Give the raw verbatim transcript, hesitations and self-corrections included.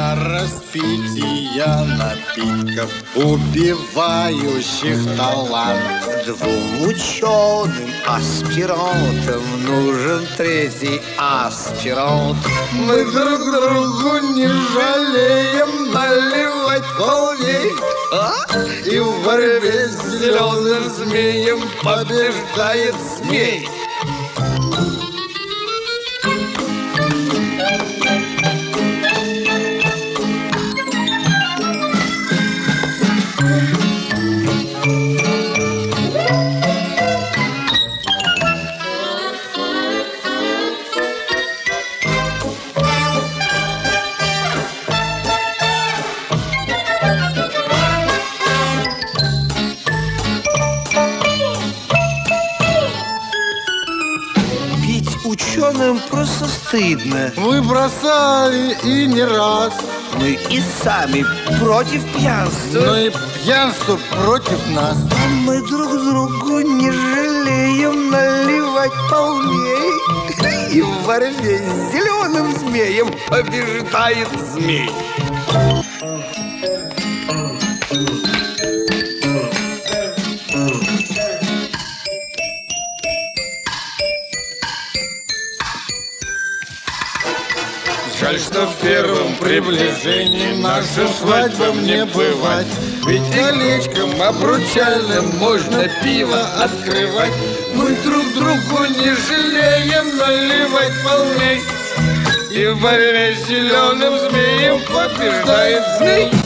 для распития напитков, убивающих талант. Двум ученым аспирантам нужен третий аспирант. Мы друг другу не жалеем наливать полней, А? и в борьбе с зеленым змеем побеждает змей. Ученым просто стыдно. Мы бросали и не раз, Мы и сами против пьянства. но и пьянство против нас. А мы друг другу не жалеем наливать полней. И в борьбе с зеленым змеем побеждает змей. Жаль, что в первом приближении нашим свадьбам не бывать. Ведь колечком обручальным можно пиво открывать. Мы друг другу не жалеем наливать полней, и в борьбе с зеленым змеем побеждает змей.